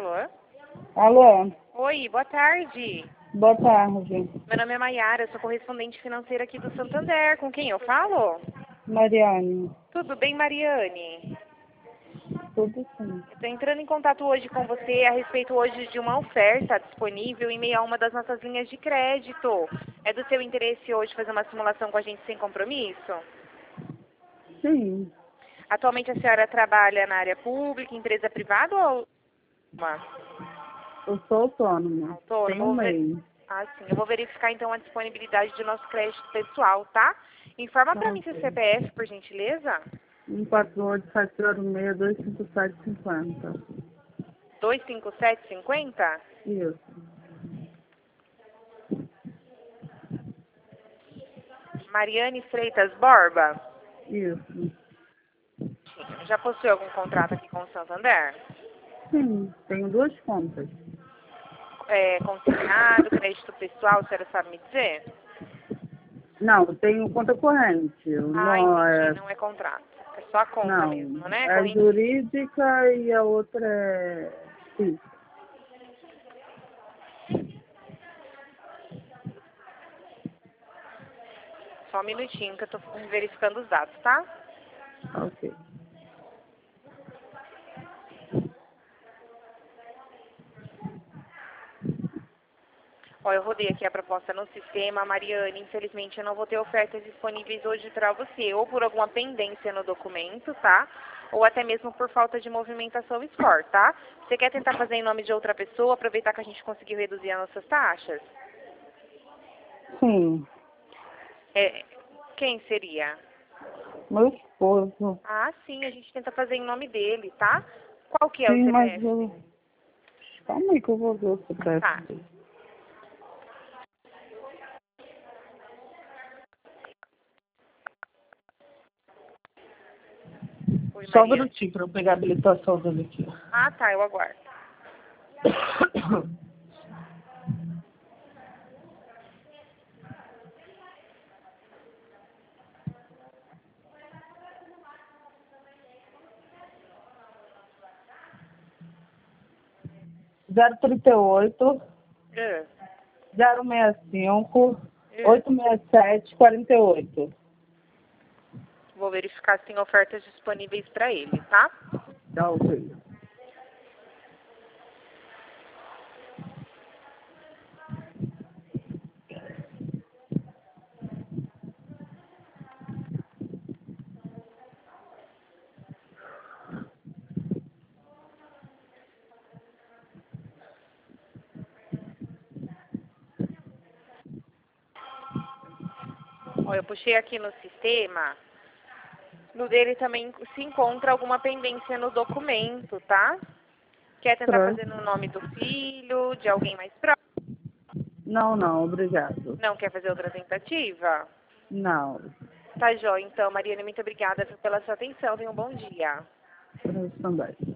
Alô? Alô, Oi, boa tarde. boa tarde. Meu nome é Maiara, sou correspondente financeira aqui do Santander. Com quem eu falo? Mariane, Tudo bem, Mariane? tudo sim. Estou entrando em contato hoje com você a respeito hoje de uma oferta disponível em meio a uma das nossas linhas de crédito. É do seu interesse hoje fazer uma simulação com a gente sem compromisso? Sim, Atualmente a senhora trabalha na área pública, empresa privada ou uma? eu sou autônoma. Autônoma? Tenho um meio. Ah, sim. Eu vou verificar então a disponibilidade do nosso crédito pessoal, tá? Informa pra mim seu CPF, por gentileza. 148-706-25750. 25750? Isso, Mariane Freitas Borba. isso. Já possui algum contrato aqui com o Santander? Sim, tenho duas contas. Consignado, crédito pessoal, a senhora sabe me dizer? Não, tenho conta corrente. Ah, Não, entendi. Não é contrato. É só a conta não, mesmo, né? é Corrente. jurídica e a outra é física. Só um minutinho que eu tô verificando os dados, tá? Ok. Ó, eu rodei aqui a proposta no sistema, Mariane. Infelizmente, eu não vou ter ofertas disponíveis hoje para você, ou por alguma pendência no documento, tá? Ou até mesmo por falta de movimentação score, tá? Você quer tentar fazer em nome de outra pessoa, aproveitar que a gente conseguiu reduzir as nossas taxas? Sim, É, quem seria? meu esposo. Ah, sim, a gente tenta fazer em nome dele, tá? Qual que é o Sim, mas CPF? eu... Calma aí que eu vou ver o CPF Tá. dele. Oi, Só um Maria. minutinho para eu pegar a habilitação dele aqui. Ah, tá, eu aguardo. 038 Ah, 065 ah. 867 48. Vou verificar se tem ofertas disponíveis para ele, tá? Tá ok. Ó, eu puxei aqui no sistema. No dele também se encontra alguma pendência no documento, tá? Quer tentar Pronto. fazer no nome do filho, de alguém mais próximo? Não, não, obrigado. Não quer fazer outra tentativa? Não, Tá, joia. Então, Mariana, muito obrigada pela sua atenção. Tenha um bom dia. eu também.